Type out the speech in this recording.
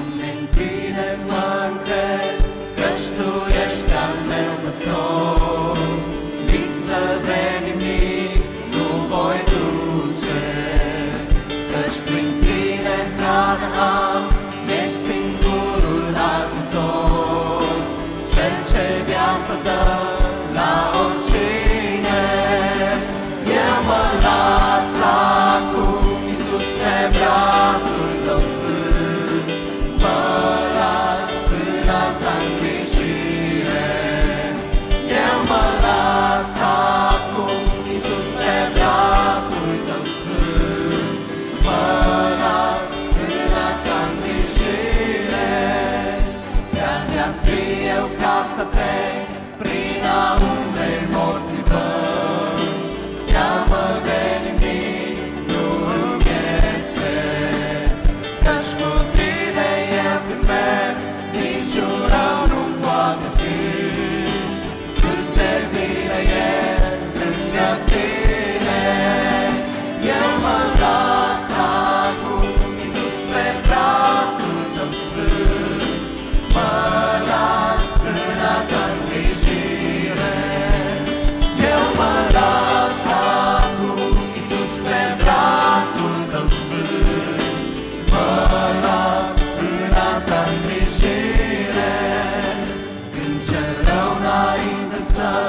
În tine mă încred, căci tu ești al meu păstor. Lipsă de nimic nu voi duce, căci prin tine hrană am, ești singurul ajutor. Cel ce viață dă la oricine, eu mă las acum, Iisus, pe brațul tău sfânt. Mă las în alta îngrijire, eu mă las acum, Iisus, pe brațul tău sfânt. Mă las în alta îngrijire, iar de-ar fi eu ca să trec prin a umbrei morții văd, teamă de nimic nu îmi este, căci cu tine eu când merg, niciun rău nu-mi poate fi. Cât de bine e lângă tine, eu mă las acum, Iisus, pe brațul tău sfânt. Mă las în a ta îngrijire, eu mă las acum, Iisus, pe brațul tău sfânt. Mă las în a ta îngrijire, când cel rău înainte-mi stă,